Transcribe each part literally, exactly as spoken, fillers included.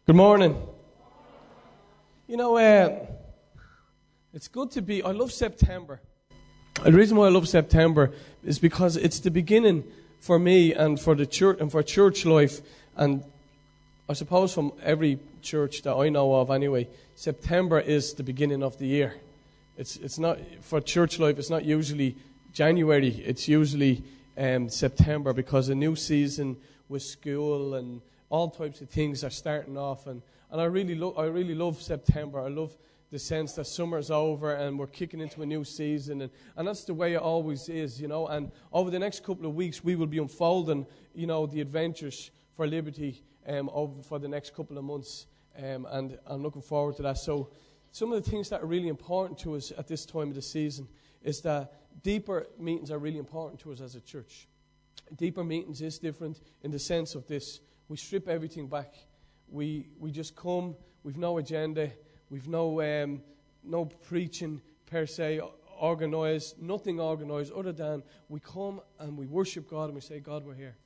Good morning. You know, uh, it's good to be, I love September. And the reason why I love September is because it's the beginning for me and for the church and for church life. And I suppose from every church that I know of anyway, September is the beginning of the year. It's it's not, for church life, it's not usually January. It's usually um, September, because a new season with school and all types of things are starting off, and, and I really lo- I really love September. I love the sense that summer's over and we're kicking into a new season, and, and that's the way it always is, you know. And over the next couple of weeks, we will be unfolding, you know, the adventures for Liberty um, over for the next couple of months, um, and I'm looking forward to that. So, some of the things that are really important to us at this time of the season is that deeper meetings are really important to us as a church. Deeper meetings is different in the sense of this. We strip everything back. We we just come. We've no agenda. We've no um, no preaching per se organised. Nothing organised other than we come and we worship God and we say, God, we're here.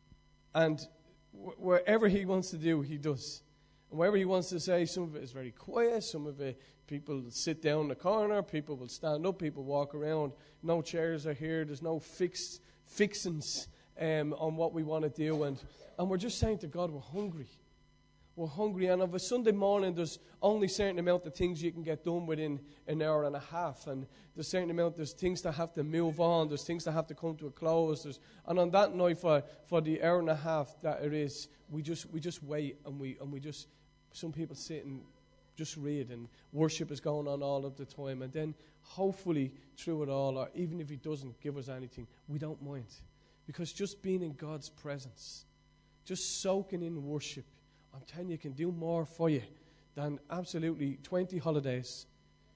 And wh- wherever He wants to do, He does. And wherever He wants to say, some of it is very quiet. Some of it, people sit down in the corner. People will stand up. People walk around. No chairs are here. There's no fixed fixings um, on what we want to do. And And we're just saying to God, we're hungry. We're hungry. And of a Sunday morning, there's only a certain amount of things you can get done within an hour and a half. And there's a certain amount, there's things that have to move on. There's things that have to come to a close. There's, and on that night, for, for the hour and a half that it is, we just we just wait and we and we just, some people sit and just read, and worship is going on all of the time. And then hopefully through it all, or even if He doesn't give us anything, we don't mind. Because just being in God's presence, just soaking in worship, I'm telling you, can do more for you than absolutely twenty holidays,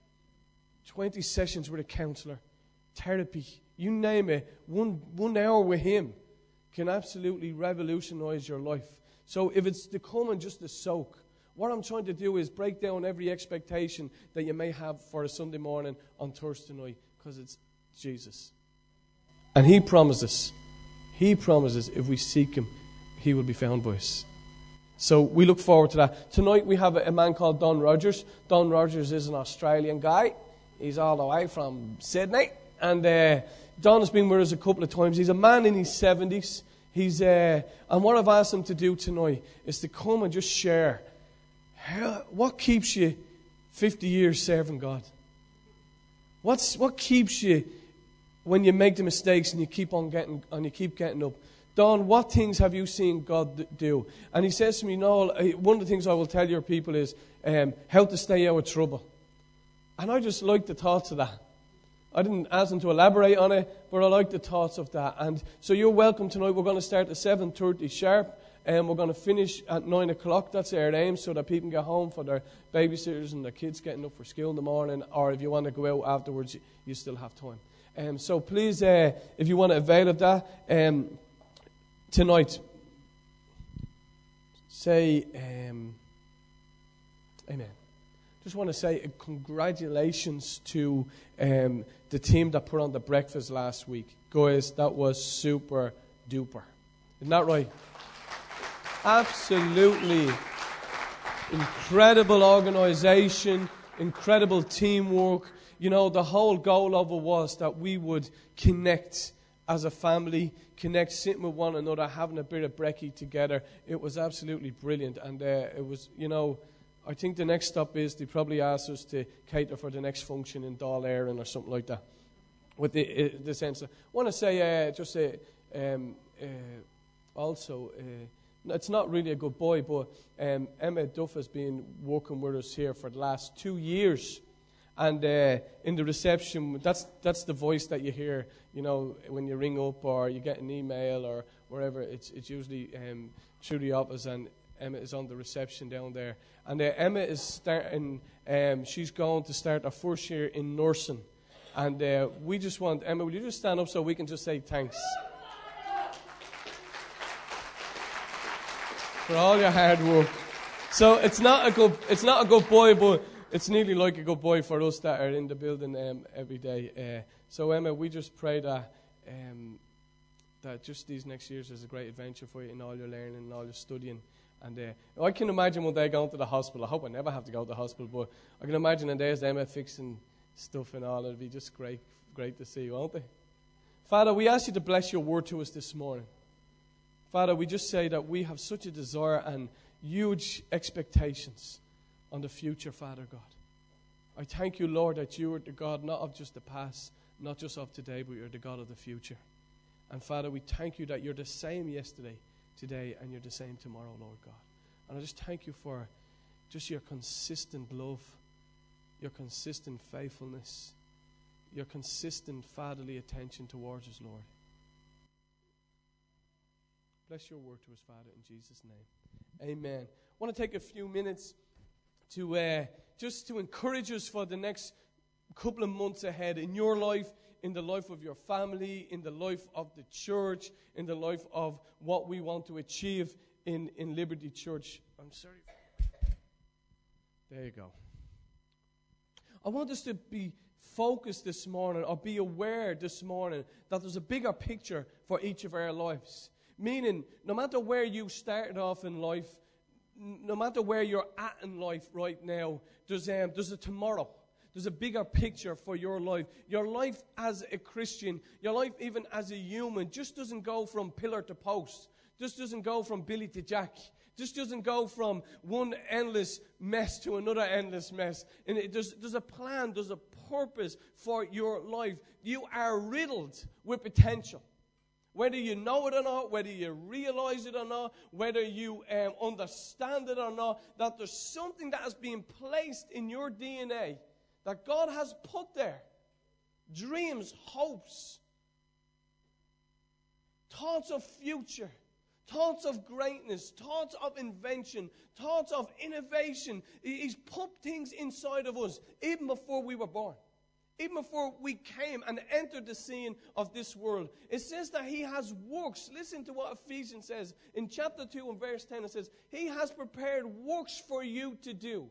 twenty sessions with a counselor, therapy, you name it. One one hour with Him can absolutely revolutionize your life. So if it's to come and just to soak, what I'm trying to do is break down every expectation that you may have for a Sunday morning on Thursday night, because it's Jesus. And He promises, He promises if we seek Him, He will be found by us. So we look forward to that. Tonight we have a, a man called Don Rogers. Don Rogers is an Australian guy. He's all the way from Sydney. And uh, Don has been with us a couple of times. He's a man in his seventies. He's uh, and what I've asked him to do tonight is to come and just share how, what keeps you fifty years serving God. What's what keeps you when you make the mistakes and you keep on getting and you keep getting up. Don, what things have you seen God do? And he says to me, Noel, one of the things I will tell your people is um, how to stay out of trouble. And I just like the thoughts of that. I didn't ask him to elaborate on it, but I like the thoughts of that. And so you're welcome tonight. We're going to start at seven thirty sharp, and we're going to finish at nine o'clock. That's our aim, so that people can get home for their babysitters and their kids getting up for school in the morning, or if you want to go out afterwards, you still have time. Um, so please, uh, if you want to avail of that, um, tonight, say um, amen. Just want to say uh, congratulations to um, the team that put on the breakfast last week. Guys, that was super duper. Isn't that right? Absolutely incredible organization, incredible teamwork. You know, the whole goal of it was that we would connect as a family, connect, sitting with one another, having a bit of brekkie together. It was absolutely brilliant. And uh, it was, you know, I think the next stop is they probably asked us to cater for the next function in Dáil Éireann or something like that. With the, uh, the sense of, I want to say, uh, just say, um, uh, also, uh, it's not really a good boy, but um, Emma Duff has been working with us here for the last two years. And uh, in the reception, that's that's the voice that you hear, you know, when you ring up or you get an email or wherever. It's it's usually um, through the office, and Emma is on the reception down there. And uh, Emma is starting, um, she's going to start her first year in nursing. And uh, we just want, Emma, will you just stand up so we can just say thanks for all your hard work. So it's not a good, it's not a good boy, but it's nearly like a good boy for us that are in the building um, every day. Uh, so Emma, we just pray that um, that just these next years is a great adventure for you in all your learning and all your studying. And uh, I can imagine one day going to the hospital. I hope I never have to go to the hospital, but I can imagine and there's them fixing stuff and all. It'd be just great, great to see, won't it? Father, we ask you to bless your word to us this morning. Father, we just say that we have such a desire and huge expectations on the future, Father God. I thank you, Lord, that you are the God not of just the past, not just of today, but you're the God of the future. And Father, we thank you that you're the same yesterday, today, and you're the same tomorrow, Lord God. And I just thank you for just your consistent love, your consistent faithfulness, your consistent fatherly attention towards us, Lord. Bless your word to us, Father, in Jesus' name. Amen. I want to take a few minutes to uh, just to encourage us for the next couple of months ahead in your life, in the life of your family, in the life of the church, in the life of what we want to achieve in, in Liberty Church. I'm sorry. There you go. I want us to be focused this morning, or be aware this morning, that there's a bigger picture for each of our lives. Meaning, no matter where you started off in life, no matter where you're at in life right now, there's, um, there's a tomorrow. There's a bigger picture for your life. Your life as a Christian, your life even as a human, just doesn't go from pillar to post. Just doesn't go from Billy to Jack. Just doesn't go from one endless mess to another endless mess. And it, there's, there's a plan, there's a purpose for your life. You are riddled with potential. Whether you know it or not, whether you realize it or not, whether you um, understand it or not, that there's something that has been placed in your D N A that God has put there. Dreams, hopes, thoughts of future, thoughts of greatness, thoughts of invention, thoughts of innovation. He's put things inside of us even before we were born. Even before we came and entered the scene of this world. It says that he has works. Listen to what Ephesians says. In chapter two and verse ten, it says, he has prepared works for you to do.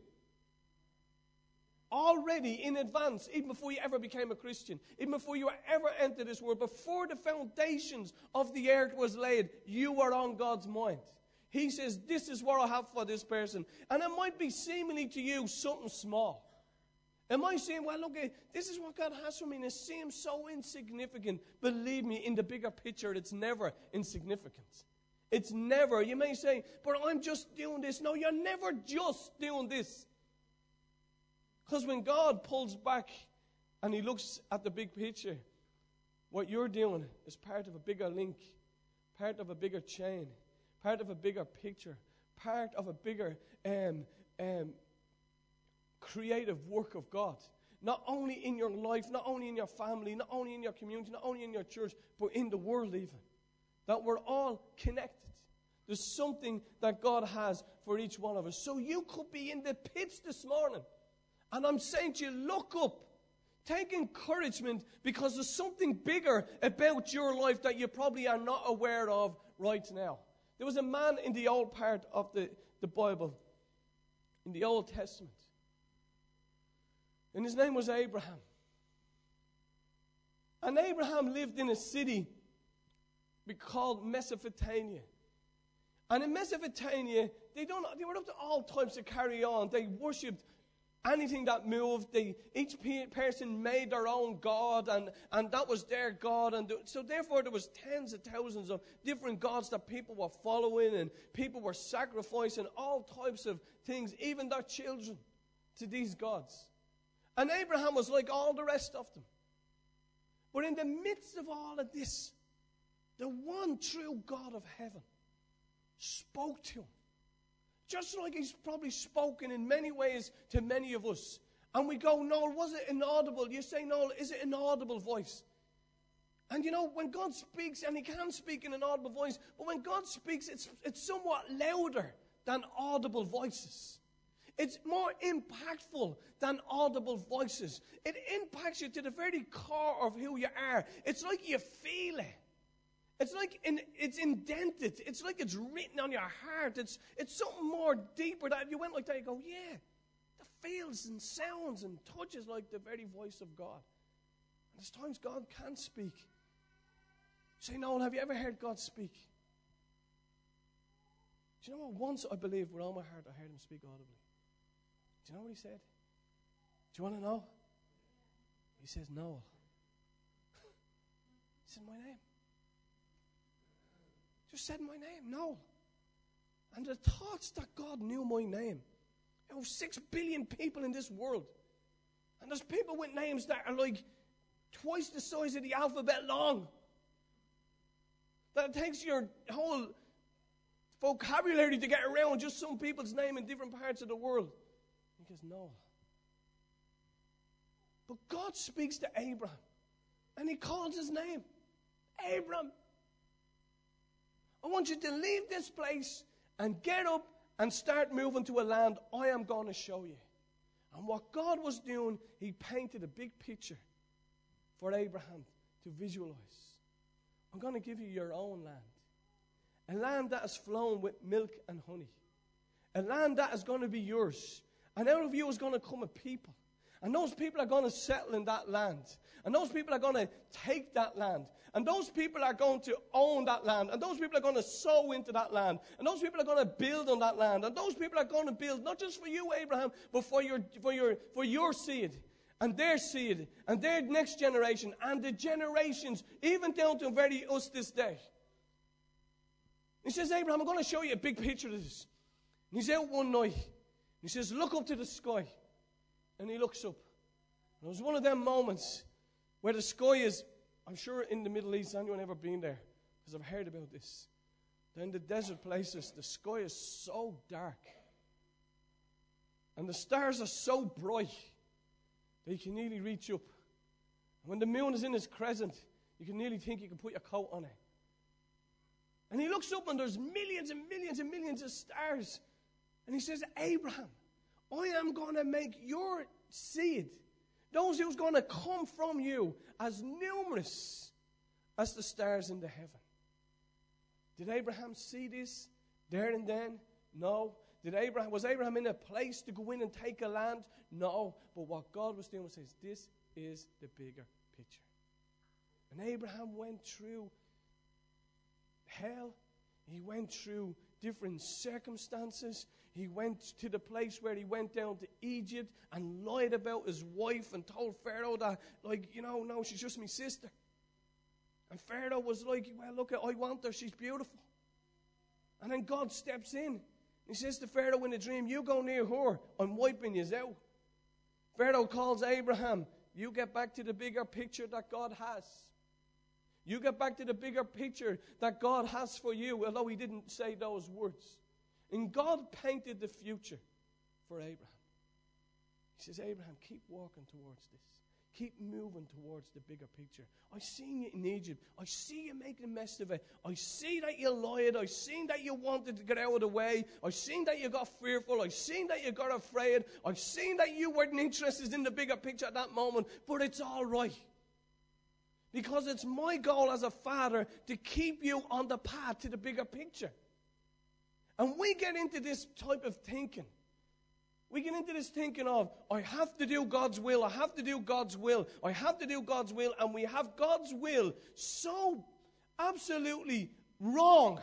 Already in advance, even before you ever became a Christian, even before you ever entered this world, before the foundations of the earth was laid, you were on God's mind. He says, this is what I have for this person. And it might be seemingly to you something small. Am I saying, well, look, this is what God has for me, and it seems so insignificant. Believe me, in the bigger picture, it's never insignificant. It's never. You may say, but I'm just doing this. No, you're never just doing this. Because when God pulls back and he looks at the big picture, what you're doing is part of a bigger link, part of a bigger chain, part of a bigger picture, part of a bigger um, um creative work of God. Not only in your life, not only in your family, not only in your community, not only in your church, but in the world even. That we're all connected. There's something that God has for each one of us. So you could be in the pits this morning. And I'm saying to you, look up. Take encouragement, because there's something bigger about your life that you probably are not aware of right now. There was a man in the old part of the, the Bible, in the Old Testament. And his name was Abraham. And Abraham lived in a city called Mesopotamia. And in Mesopotamia, they don't they were up to all types of carry on. They worshipped anything that moved. They, each person made their own god, and, and that was their god. And so therefore there was tens of thousands of different gods that people were following, and people were sacrificing all types of things, even their children, to these gods. And Abraham was like all the rest of them. But in the midst of all of this, the one true God of heaven spoke to him. Just like he's probably spoken in many ways to many of us. And we go, Noel, was it inaudible? You say, Noel, is it an audible voice? And you know, when God speaks, and he can speak in an audible voice, but when God speaks, it's, it's somewhat louder than audible voices. It's more impactful than audible voices. It impacts you to the very core of who you are. It's like you feel it. It's like in, it's indented. It's like it's written on your heart. It's it's something more deeper that you went like that. You go, yeah, that feels and sounds and touches like the very voice of God. And there's times God can speak. You say, Noel, have you ever heard God speak? Do you know what? Once I believed with all my heart, I heard him speak audibly. Do you know what he said? Do you want to know? He says, Noel. He said my name. Just said my name, Noel. And the thoughts that God knew my name. There are six billion people in this world. And there's people with names that are like twice the size of the alphabet long. That it takes your whole vocabulary to get around just some people's name in different parts of the world. He goes, Noel. But God speaks to Abraham. And he calls his name. Abram. I want you to leave this place and get up and start moving to a land I am going to show you. And what God was doing, he painted a big picture for Abraham to visualize. I'm going to give you your own land. A land that is flowing with milk and honey. A land that is going to be yours. And out of you is going to come a people. And those people are going to settle in that land. And those people are going to take that land. And those people are going to own that land. And those people are going to sow into that land. And those people are going to build on that land. And those people are going to build not just for you, Abraham, but for your, for your, for your seed. And their seed. And their next generation. And the generations, even down to very us this day. He says, Abraham, I'm going to show you a big picture of this. And he's out one night. And he says, look up to the sky. And he looks up. And it was one of them moments where the sky is, I'm sure in the Middle East, anyone ever been there? Because I've heard about this. That in the desert places, the sky is so dark. And the stars are so bright that you can nearly reach up. And when the moon is in its crescent, you can nearly think you can put your coat on it. And he looks up and there's millions and millions and millions of stars. And he says, Abraham, I am going to make your seed, those who's going to come from you, as numerous as the stars in the heaven. Did Abraham see this there and then? No. Did Abraham, was Abraham in a place to go in and take a land? No. But what God was doing was saying, this is the bigger picture. And Abraham went through hell. He went through different circumstances. He went to the place where he went down to Egypt and lied about his wife and told Pharaoh that, like, you know, no, she's just my sister. And Pharaoh was like, well, look, I want her. She's beautiful. And then God steps in. He says to Pharaoh in a dream, you go near her. I'm wiping you out. Pharaoh calls Abraham. You get back to the bigger picture that God has. You get back to the bigger picture that God has for you, although he didn't say those words. And God painted the future for Abraham. He says, Abraham, keep walking towards this. Keep moving towards the bigger picture. I seen you in Egypt. I see you making a mess of it. I see that you lied. I seen that you wanted to get out of the way. I seen that you got fearful. I seen that you got afraid. I seen that you weren't interested in the bigger picture at that moment. But it's all right. Because it's my goal as a father to keep you on the path to the bigger picture. And we get into this type of thinking. We get into this thinking of, I have to do God's will, I have to do God's will, I have to do God's will, and we have God's will so absolutely wrong.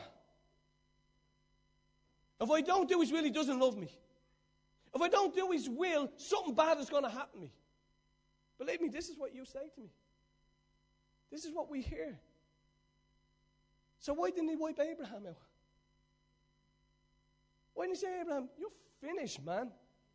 If I don't do his will, he doesn't love me. If I don't do his will, something bad is going to happen to me. Believe me, this is what you say to me. This is what we hear. So why didn't he wipe Abraham out? Why didn't he say, Abraham, you're finished, man?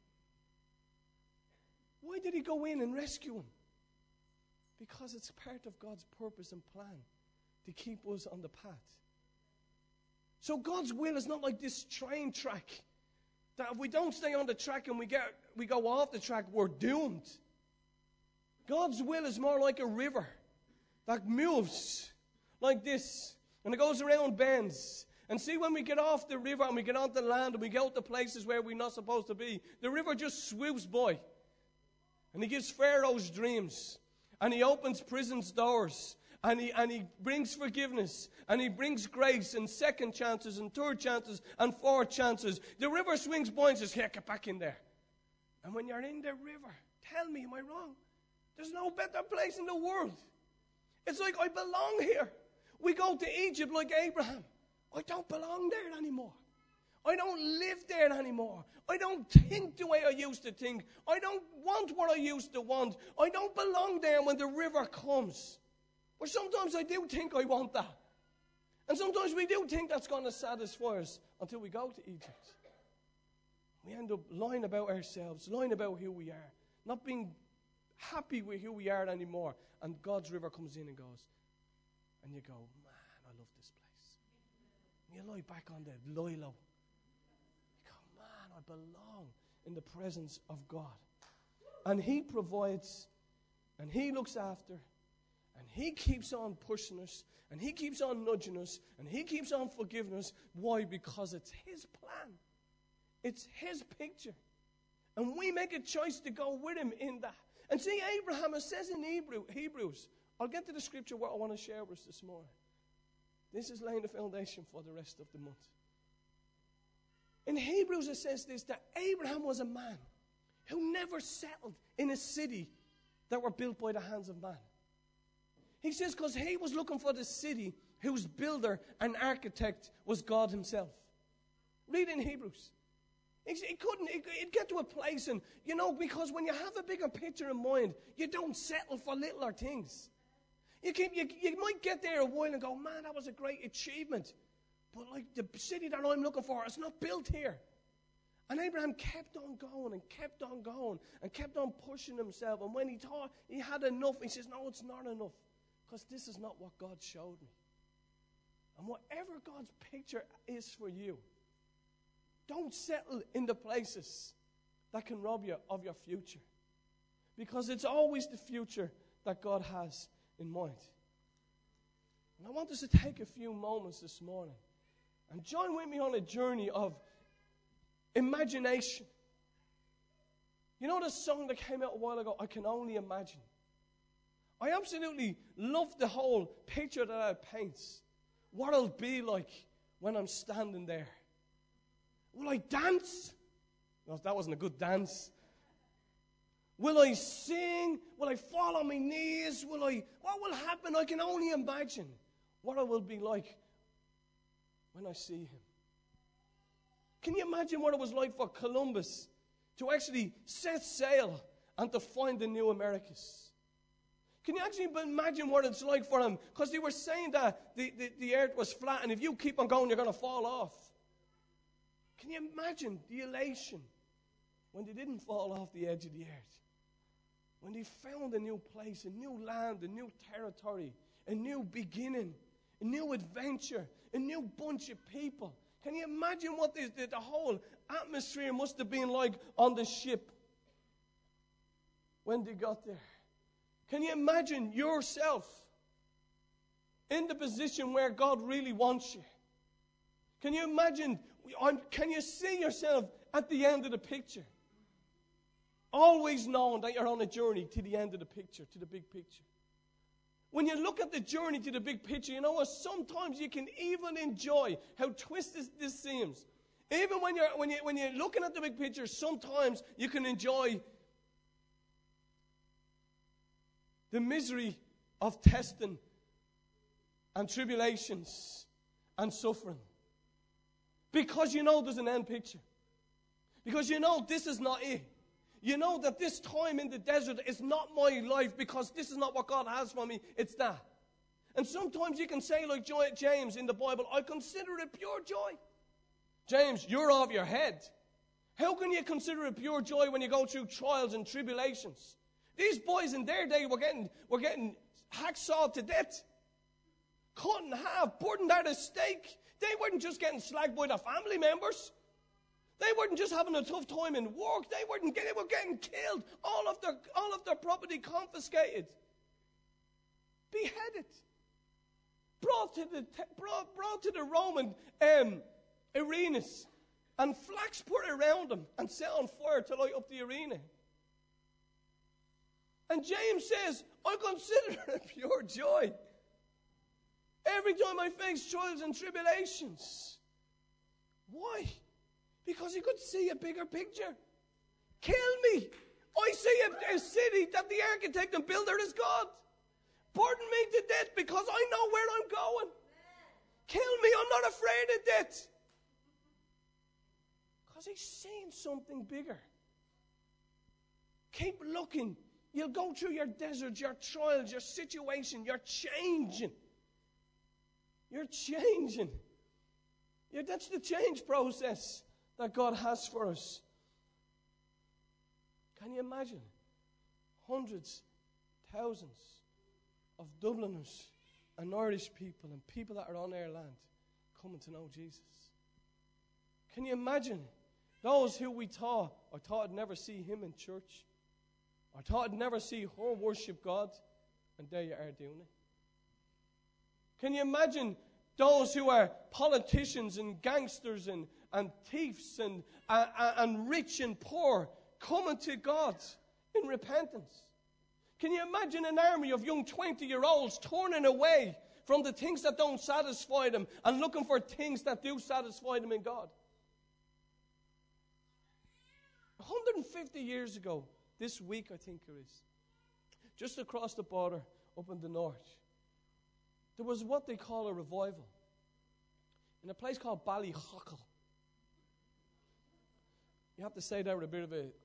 Why did he go in and rescue him? Because it's part of God's purpose and plan to keep us on the path. So God's will is not like this train track that if we don't stay on the track and we get we go off the track, we're doomed. God's will is more like a river that moves like this, and it goes around bends. And see, when we get off the river and we get onto land and we go to places where we're not supposed to be, the river just swoops by. And he gives Pharaoh's dreams. And he opens prison's doors. And he, and he brings forgiveness. And he brings grace and second chances and third chances and fourth chances. The river swings by and says, here, get back in there. And when you're in the river, tell me, am I wrong? There's no better place in the world. It's like I belong here. We go to Egypt like Abraham. I don't belong there anymore. I don't live there anymore. I don't think the way I used to think. I don't want what I used to want. I don't belong there when the river comes. Or sometimes I do think I want that. And sometimes we do think that's going to satisfy us until we go to Egypt. We end up lying about ourselves, lying about who we are, not being happy with who we are anymore. And God's river comes in and goes, and you go, man, I love this place. And you lie back on the Lilo. You go, man, I belong in the presence of God. And He provides, and He looks after, and He keeps on pushing us, and He keeps on nudging us, and He keeps on forgiving us. Why? Because it's His plan. It's His picture. And we make a choice to go with Him in that. And see, Abraham, it says in Hebrew, Hebrews, I'll get to the scripture what I want to share with us this morning. This is laying the foundation for the rest of the month. In Hebrews it says this, that Abraham was a man who never settled in a city that were built by the hands of man. He says because he was looking for the city whose builder and architect was God Himself. Read in Hebrews. It couldn't, it, it'd get to a place, and you know, because when you have a bigger picture in mind, you don't settle for littler things. You, keep, you, you might get there a while and go, man, that was a great achievement. But like the city that I'm looking for, it's not built here. And Abraham kept on going and kept on going and kept on pushing himself. And when he thought he had enough, he says, no, it's not enough. Because this is not what God showed me. And whatever God's picture is for you, don't settle in the places that can rob you of your future. Because it's always the future that God has in mind. And I want us to take a few moments this morning and join with me on a journey of imagination. You know the song that came out a while ago, I Can Only Imagine? I absolutely love the whole picture that it paints. What it'll be like when I'm standing there. Will I dance? No, that wasn't a good dance. Will I sing? Will I fall on my knees? Will I? What will happen? I can only imagine what it will be like when I see Him. Can you imagine what it was like for Columbus to actually set sail and to find the new Americas? Can you actually imagine what it's like for him? Because they were saying that the, the, the earth was flat, and if you keep on going, you're going to fall off. Can you imagine the elation when they didn't fall off the edge of the earth? When they found a new place, a new land, a new territory, a new beginning, a new adventure, a new bunch of people. Can you imagine what the, the, the whole atmosphere must have been like on the ship when they got there? Can you imagine yourself in the position where God really wants you? Can you imagine, can you see yourself at the end of the picture? Always knowing that you're on a journey to the end of the picture, to the big picture. When you look at the journey to the big picture, you know what? Sometimes you can even enjoy how twisted this seems. Even when you're, when, you, when you're looking at the big picture, sometimes you can enjoy the misery of testing and tribulations and suffering. Because you know there's an end picture. Because you know this is not it. You know that this time in the desert is not my life because this is not what God has for me. It's that. And sometimes you can say like James in the Bible, I consider it pure joy. James, you're off your head. How can you consider it pure joy when you go through trials and tribulations? These boys in their day were getting, were getting hacksawed to death. Cut in half, burned at a stake. They weren't just getting slagged by their family members. They weren't just having a tough time in work. They weren't getting, they were getting killed. All of their, all of their property confiscated. Beheaded. Brought to the, brought, brought to the Roman um, arenas. And flax put around them and set on fire to light up the arena. And James says, I consider it pure joy. Every time I face trials and tribulations. Why? Because he could see a bigger picture. Kill me. I see a, a city that the architect and builder is God. Burden me to death because I know where I'm going. Kill me. I'm not afraid of death. Because he's seeing something bigger. Keep looking. You'll go through your desert, your trials, your situation. You're changing. You're changing. Yeah, that's the change process that God has for us. Can you imagine? Hundreds, thousands of Dubliners and Irish people and people that are on our land coming to know Jesus. Can you imagine those who we thought, I thought I'd never see him in church. I thought I'd never see her worship God. And there you are doing it. Can you imagine those who are politicians and gangsters and, and thieves and, uh, and rich and poor coming to God in repentance? Can you imagine an army of young twenty-year-olds turning away from the things that don't satisfy them and looking for things that do satisfy them in God? one hundred fifty years ago, this week I think it is, just across the border up in the north, there was what they call a revival in a place called Ballyhockle. You have to say that with a bit of a...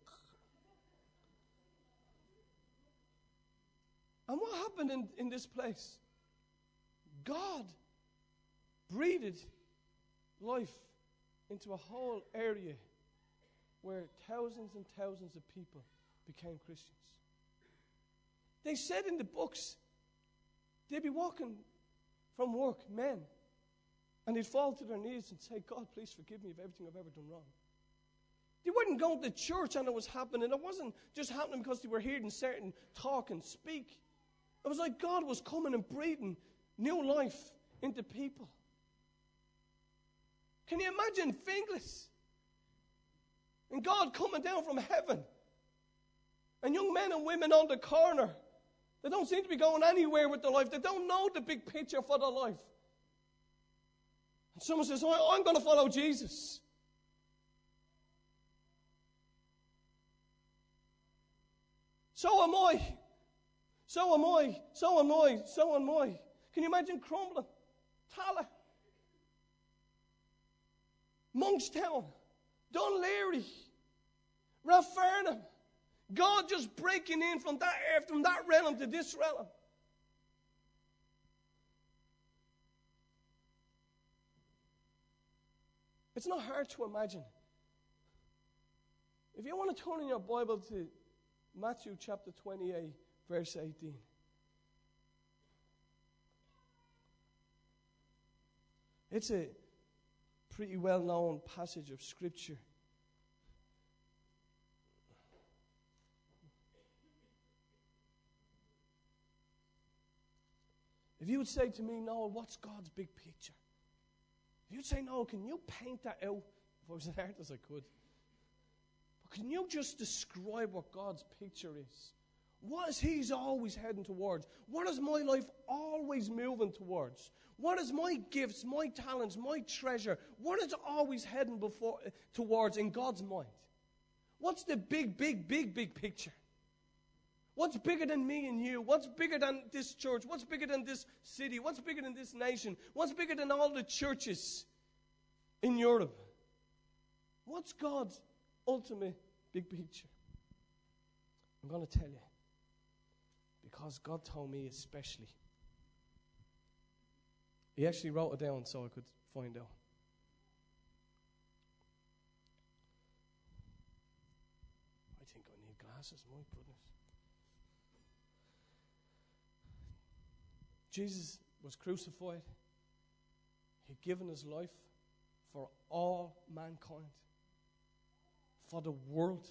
And what happened in, in this place? God breathed life into a whole area where thousands and thousands of people became Christians. They said in the books, they'd be walking from work, men, and they'd fall to their knees and say, God, please forgive me of everything I've ever done wrong. They weren't going to church and it was happening. It wasn't just happening because they were hearing certain talk and speak. It was like God was coming and breathing new life into people. Can you imagine Finglas? And God coming down from heaven. And young men and women on the corner. They don't seem to be going anywhere with their life. They don't know the big picture for their life. And someone says, oh, I'm going to follow Jesus. So am I. So am I. So am I. So am I. Can you imagine Crumlin, Tala, Monkstown, Dunleary, Rathfarnham? God just breaking in from that, from that realm to this realm. It's not hard to imagine. If you want to turn in your Bible to Matthew chapter twenty-eight, verse eighteen. It's a pretty well-known passage of Scripture. If you would say to me, Noel, what's God's big picture? If you'd say, Noel, can you paint that out? If I was an artist, I could. But can you just describe what God's picture is? What is He's always heading towards? What is my life always moving towards? What is my gifts, my talents, my treasure? What is it always heading before, towards in God's mind? What's the big, big, big, big picture? What's bigger than me and you? What's bigger than this church? What's bigger than this city? What's bigger than this nation? What's bigger than all the churches in Europe? What's God's ultimate big picture? I'm going to tell you. Because God told me especially. He actually wrote it down so I could find out. I think I need glasses, my goodness. Jesus was crucified. He'd given his life for all mankind, for the world.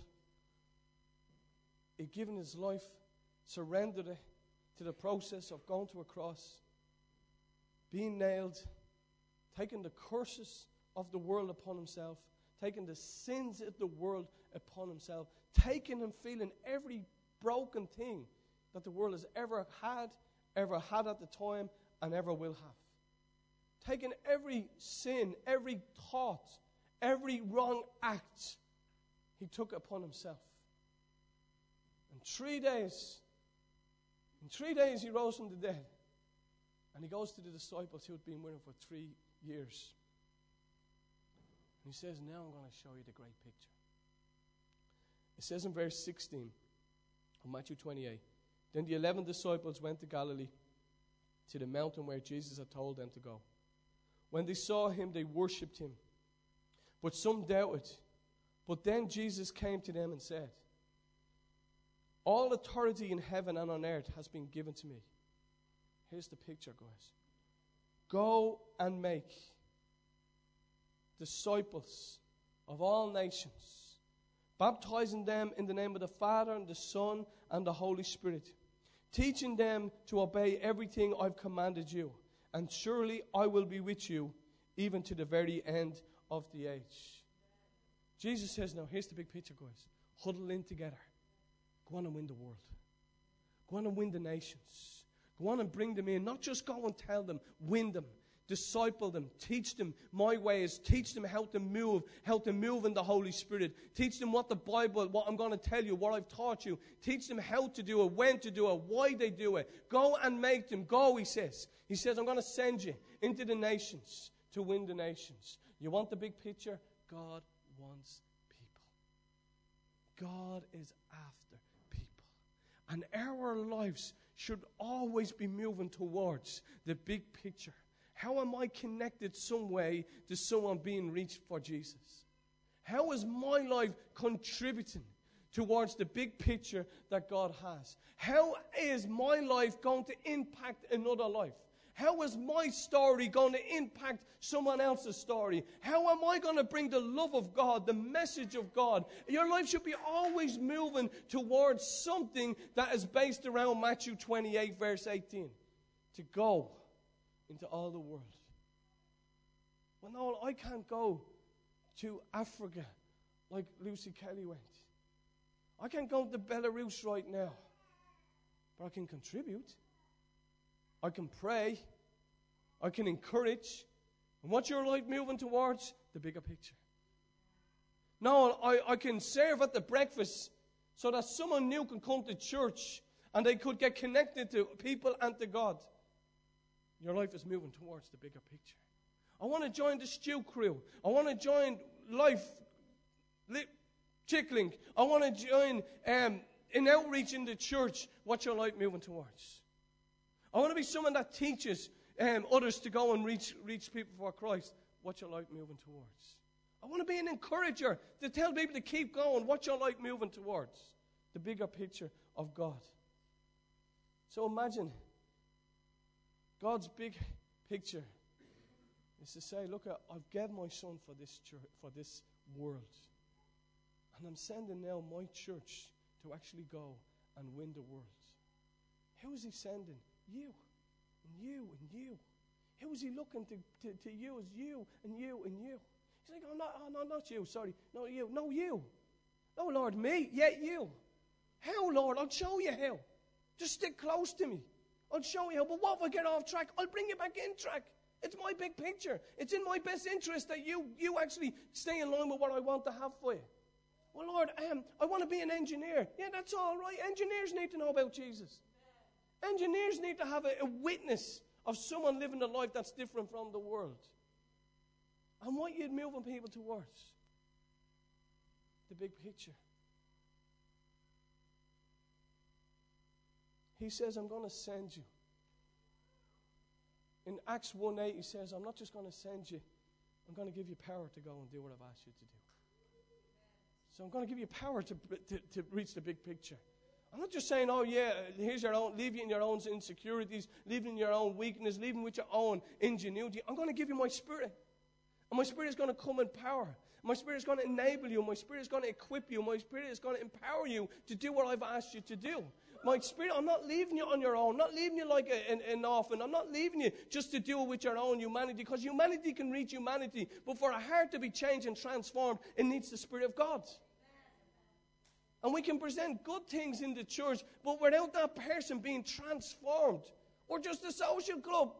He'd given his life, surrendered it to the process of going to a cross, being nailed, taking the curses of the world upon himself, taking the sins of the world upon himself, taking and feeling every broken thing that the world has ever had, ever had at the time, and ever will have. Taking every sin, every thought, every wrong act, he took upon himself. In three days, in three days he rose from the dead. And he goes to the disciples who had been with him for three years. And he says, now I'm going to show you the great picture. It says in verse sixteen of Matthew twenty-eight, then the eleven disciples went to Galilee, to the mountain where Jesus had told them to go. When they saw him, they worshipped him. But some doubted. But then Jesus came to them and said, all authority in heaven and on earth has been given to me. Here's the picture, guys. Go and make disciples of all nations, baptizing them in the name of the Father and the Son and the Holy Spirit, teaching them to obey everything I've commanded you. And surely I will be with you even to the very end of the age. Jesus says, now here's the big picture, guys. Huddle in together. Go on and win the world. Go on and win the nations. Go on and bring them in. Not just go and tell them, win them. Disciple them, teach them my ways, teach them how to move, how to move in the Holy Spirit. Teach them what the Bible, what I'm going to tell you, what I've taught you. Teach them how to do it, when to do it, why they do it. Go and make them. Go, he says. He says, I'm going to send you into the nations to win the nations. You want the big picture? God wants people. God is after people. And our lives should always be moving towards the big picture. How am I connected some way to someone being reached for Jesus? How is my life contributing towards the big picture that God has? How is my life going to impact another life? How is my story going to impact someone else's story? How am I going to bring the love of God, the message of God? Your life should be always moving towards something that is based around Matthew twenty-eight, verse eighteen. To go into all the world. Well, no, I can't go to Africa like Lucy Kelly went. I can't go to Belarus right now. But I can contribute. I can pray. I can encourage. And what's your life moving towards? The bigger picture. No, I, I can serve at the breakfast so that someone new can come to church and they could get connected to people and to God. Your life is moving towards the bigger picture. I want to join the Stew Crew. I want to join Life Chicklink. I want to join um, in outreach in the church. What's your life moving towards? I want to be someone that teaches um, others to go and reach reach people for Christ. What's your life moving towards? I want to be an encourager to tell people to keep going. What's your life moving towards? The bigger picture of God. So imagine God's big picture is to say, look, I've given my son for this church, for this world. And I'm sending now my church to actually go and win the world. Who is he sending? You, and you, and you. Who is he looking to, to, to use? You, and you, and you. He's like, oh, not, oh, no, not you, sorry. No, you. No, you. No, Lord, me. Yeah, you. How, Lord? I'll show you how. Just stick close to me. I'll show you how. But what if I get off track? I'll bring you back in track. It's my big picture. It's in my best interest that you, you actually stay in line with what I want to have for you. Well, Lord, um, I want to be an engineer. Yeah, that's all right. Engineers need to know about Jesus. Engineers need to have a, a witness of someone living a life that's different from the world. And what you're moving people towards? The big picture. He says, I'm going to send you. In Acts one eight, he says, I'm not just going to send you. I'm going to give you power to go and do what I've asked you to do. So I'm going to give you power to, to, to reach the big picture. I'm not just saying, oh yeah, here's your own, leave you in your own insecurities, leave in your own weakness, leave with your own ingenuity. I'm going to give you my spirit. And my spirit is going to come in power. My spirit is going to enable you. My spirit is going to equip you. My spirit is going to empower you to do what I've asked you to do. My spirit, I'm not leaving you on your own. I'm not leaving you like a, an, an orphan. I'm not leaving you just to do it with your own humanity, because humanity can reach humanity. But for a heart to be changed and transformed, it needs the Spirit of God. And we can present good things in the church, but without that person being transformed, we're just a social club.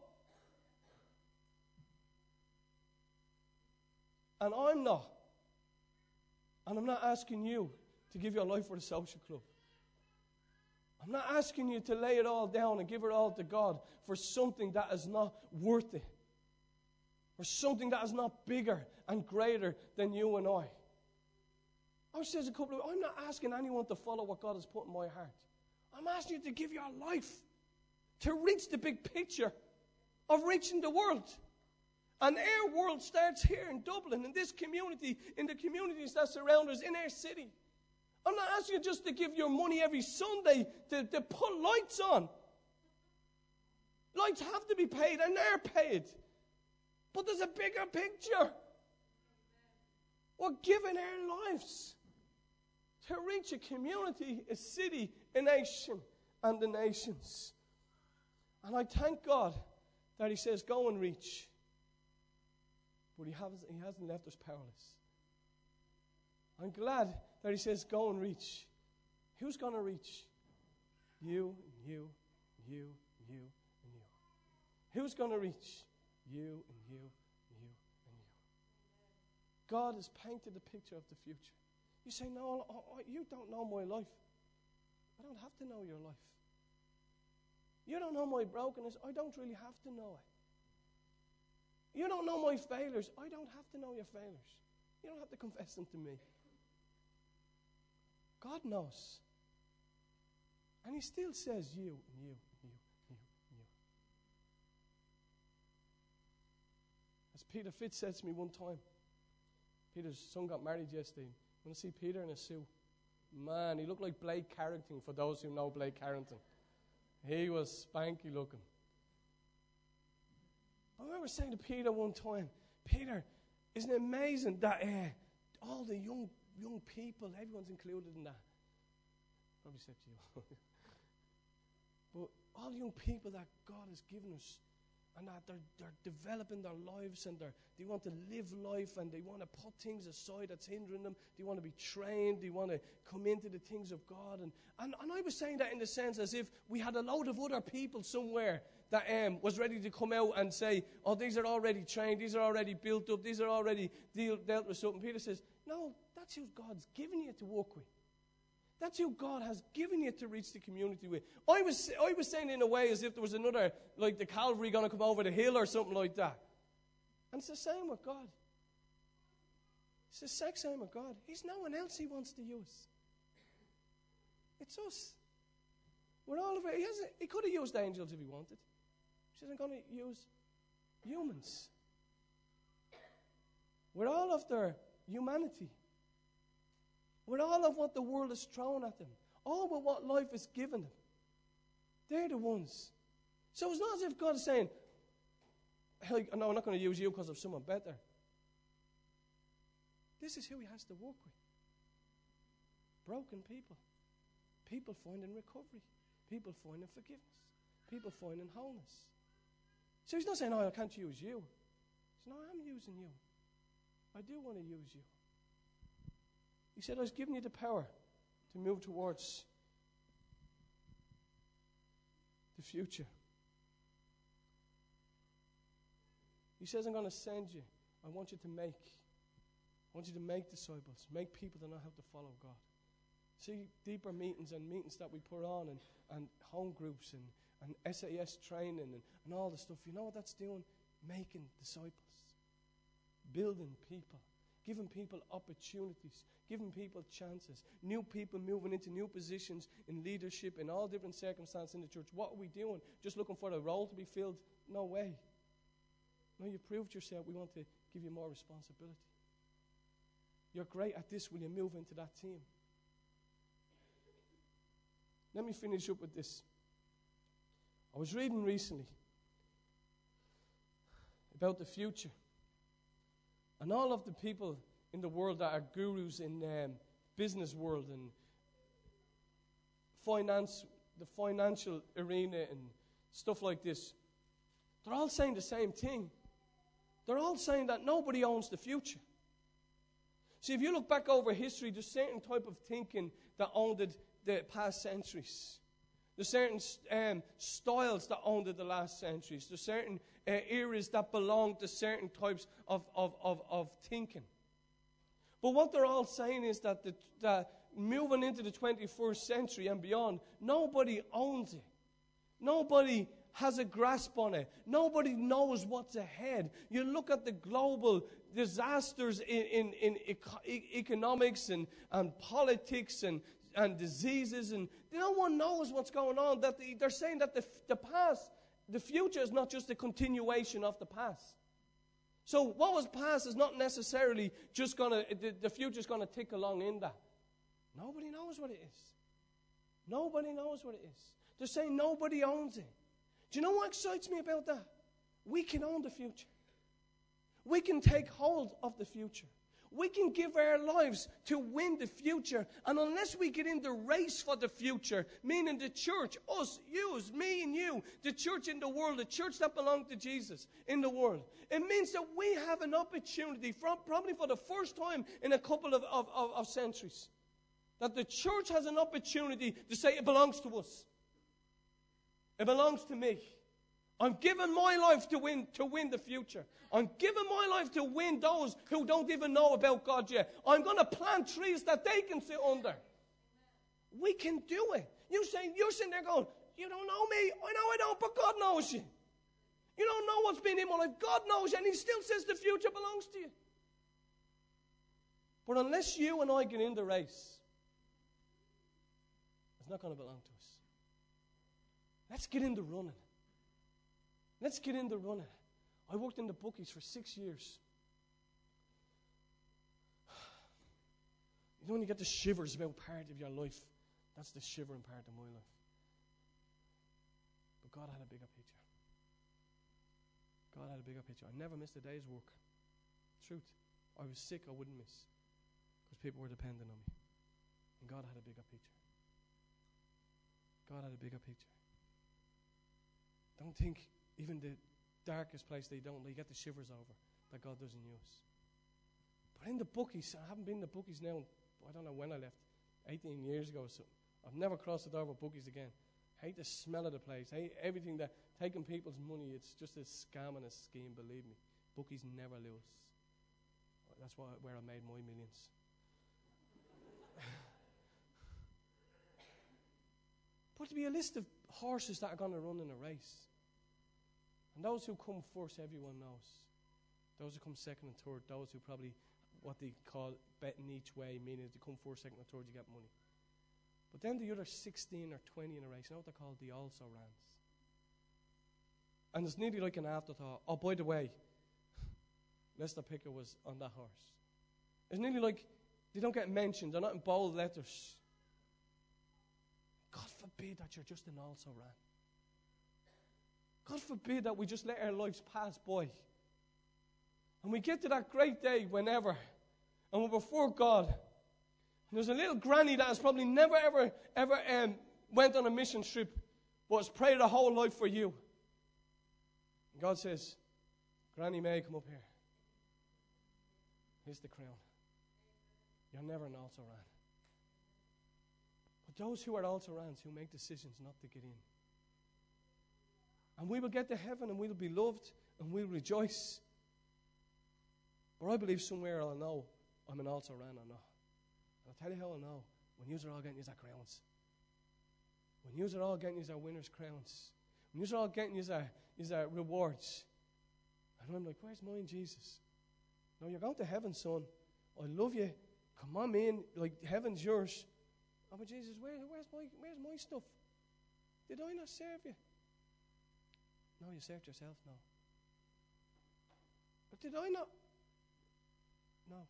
And I'm not. And I'm not asking you to give your life for the social club. I'm not asking you to lay it all down and give it all to God for something that is not worth it. or something that is not bigger and greater than you and I. I said a couple of, I'm not asking anyone to follow what God has put in my heart. I'm asking you to give your life to reach the big picture of reaching the world. And our world starts here in Dublin, in this community, in the communities that surround us, in our city. I'm not asking you just to give your money every Sunday to, to put lights on. Lights have to be paid, and they're paid. But there's a bigger picture. We're giving our lives to reach a community, a city, a nation, and the nations. And I thank God that He says, go and reach. But He hasn't, he hasn't left us powerless. I'm glad that He says, go and reach. Who's going to reach? You, and you, and you, and you, and you. Who's going to reach? You, and you, and you, and you. God has painted the picture of the future. You say, no, you don't know my life. I don't have to know your life. You don't know my brokenness. I don't really have to know it. You don't know my failures. I don't have to know your failures. You don't have to confess them to me. God knows. And He still says you, and you, and you, and you, and you. As Peter Fitz said to me one time, Peter's son got married yesterday. I'm going to see Peter in a suit. Man, he looked like Blake Carrington, for those who know Blake Carrington. He was spanky looking. I remember saying to Peter one time, Peter, isn't it amazing that uh, all the young young people, everyone's included in that. Probably said to you. But all the young people that God has given us, and that they're, they're developing their lives, and they're, they want to live life, and they want to put things aside that's hindering them. They want to be trained. They want to come into the things of God. And, and, and I was saying that in the sense as if we had a load of other people somewhere that um, was ready to come out and say, oh, these are already trained, these are already built up, these are already deal, dealt with something. Peter says, no, that's who God's given you to work with. That's who God has given you to reach the community with. I was I was saying in a way as if there was another, like the cavalry going to come over the hill or something like that. And it's the same with God. It's the exact same with God. He's no one else He wants to use. It's us. We're all of it. He, hasn't, he could have used angels if He wanted. He isn't going to use humans. We're all of their humanity. With all of what the world has thrown at them. All with what life has given them. They're the ones. So it's not as if God is saying, hey, no, I'm not going to use you because of someone better. This is who He has to work with. Broken people. People finding recovery. People finding forgiveness. People finding wholeness. So He's not saying, oh, I can't use you. He says, no, I'm using you. I do want to use you. He said, I was giving you the power to move towards the future. He says, I'm going to send you. I want you to make. I want you to make disciples. Make people that know how to follow God. See, deeper meetings and meetings that we put on and, and home groups and, and S A S training and, and all the stuff. You know what that's doing? Making disciples. Building people. Giving people opportunities, giving people chances, new people moving into new positions in leadership in all different circumstances in the church. What are we doing? Just looking for a role to be filled? No way. No, you proved yourself. We want to give you more responsibility. You're great at this. Will you move into that team? Let me finish up with this. I was reading recently about the future. And all of the people in the world that are gurus in um, business world and finance, the financial arena and stuff like this, they're all saying the same thing. They're all saying that nobody owns the future. See, if you look back over history, there's certain type of thinking that owned it the past centuries. There's certain um, styles that owned it the last centuries. There's certain uh, eras that belong to certain types of, of, of, of thinking. But what they're all saying is that, the, that moving into the twenty-first century and beyond, nobody owns it. Nobody has a grasp on it. Nobody knows what's ahead. You look at the global disasters in, in, in eco- economics and, and politics and, and diseases, and no one knows what's going on. That the, they're saying that the, the past, the future is not just a continuation of the past. So what was past is not necessarily just going to, the, the future's going to tick along in that. Nobody knows what it is. Nobody knows what it is. They're saying nobody owns it. Do you know what excites me about that? We can own the future. We can take hold of the future. We can give our lives to win the future. And unless we get in the race for the future, meaning the church, us, you, me and you, the church in the world, the church that belongs to Jesus in the world, it means that we have an opportunity, from, probably for the first time in a couple of, of, of, of centuries, that the church has an opportunity to say it belongs to us. It belongs to me. I'm giving my life to win, to win the future. I'm giving my life to win those who don't even know about God yet. I'm going to plant trees that they can sit under. We can do it. You say, you're sitting there going, you don't know me. I know I don't, but God knows you. You don't know what's been in my life. God knows you, and He still says the future belongs to you. But unless you and I get in the race, it's not going to belong to us. Let's get in the running. Let's get in the running. I worked in the bookies for six years. You know when you get the shivers about part of your life? That's the shivering part of my life. But God had a bigger picture. God had a bigger picture. I never missed a day's work. Truth. I was sick, I wouldn't miss. Because people were dependent on me. And God had a bigger picture. God had a bigger picture. Don't think even the darkest place they don't, they get the shivers over, that God doesn't use. But in the bookies, I haven't been in the bookies now, I don't know when I left, eighteen years ago or something. I've never crossed the door with bookies again. Hate the smell of the place. Hate everything that, taking people's money, it's just a scam and a scheme, believe me. Bookies never lose. That's why, where I made my millions. But to be a list of horses that are going to run in a race. And those who come first, everyone knows. Those who come second and third, those who probably, what they call betting each way, meaning if you come first, second, and third, you get money. But then the other sixteen or twenty in a race, you know what they're called? The also-rans. And it's nearly like an afterthought. Oh, by the way, Lester Picker was on that horse. It's nearly like they don't get mentioned. They're not in bold letters. God forbid that you're just an also-ran. God forbid that we just let our lives pass by. And we get to that great day whenever, and we're before God. And there's a little granny that has probably never, ever, ever um, went on a mission trip, but has prayed her whole life for you. And God says, Granny May, come up here. Here's the crown. You're never an also-ran. But those who are also-rans, who make decisions not to get in. And we will get to heaven and we'll be loved and we'll rejoice. But I believe somewhere I'll know I'm an also-ran or not. And I'll tell you how I'll know. When you are all getting your crowns. When you are all getting your winners' crowns. When you are all getting your, your rewards. And I'm like, where's mine, Jesus? No, you're going to heaven, son. I love you. Come on, man. Like, heaven's yours. Oh, but Jesus, where, where's my where's my stuff? Did I not serve you? No, you served yourself, no. But did I not? No.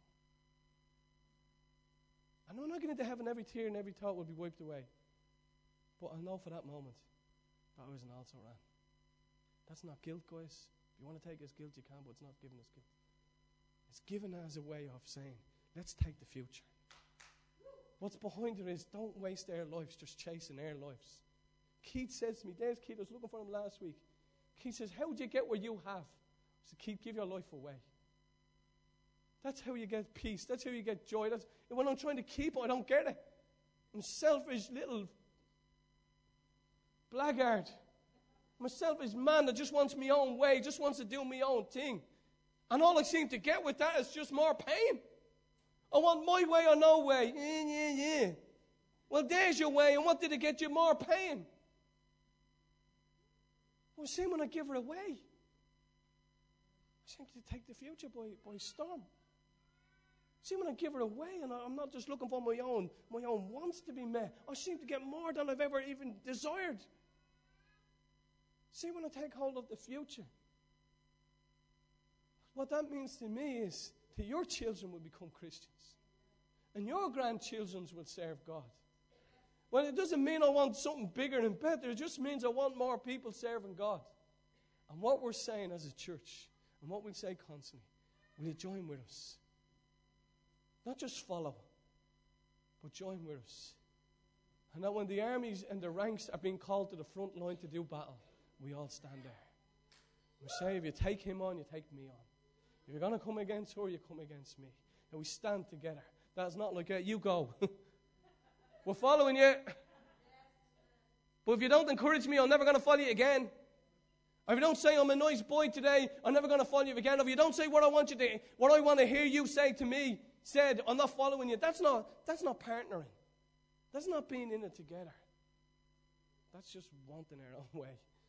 I know I'm not getting into heaven, every tear and every thought will be wiped away. But I know for that moment that I was an also-ran. That's not guilt, guys. If you want to take it as guilt, you can, but it's not given as guilt. It's given as a way of saying, let's take the future. What's behind it is, don't waste our lives just chasing our lives. Keith says to me, there's Keith, I was looking for him last week. Keith says, how would you get what you have? I said, Keith, give your life away. That's how you get peace. That's how you get joy. That's, when I'm trying to keep it, I don't get it. I'm a selfish little blackguard. I'm a selfish man that just wants my own way, just wants to do my own thing. And all I seem to get with that is just more pain. I want my way or no way. Yeah, yeah, yeah. Well, there's your way. And what did it get you? More pain. But see, when I give her away, I seem to take the future by, by storm. See, when I give her away and I'm not just looking for my own, my own wants to be met, I seem to get more than I've ever even desired. See, when I take hold of the future, what that means to me is that your children will become Christians. And your grandchildren will serve God. Well, it doesn't mean I want something bigger and better. It just means I want more people serving God. And what we're saying as a church, and what we say constantly, will you join with us? Not just follow, but join with us. And that when the armies and the ranks are being called to the front line to do battle, we all stand there. We say, if you take him on, you take me on. If you're going to come against her, you come against me. And we stand together. That's not like, uh, you go. We're following you. But if you don't encourage me, I'm never going to follow you again. If you don't say I'm a nice boy today, I'm never going to follow you again. If you don't say what I want you to, what I want to hear you say to me, said, I'm not following you. That's not, that's not partnering. That's not being in it together. That's just wanting our own way.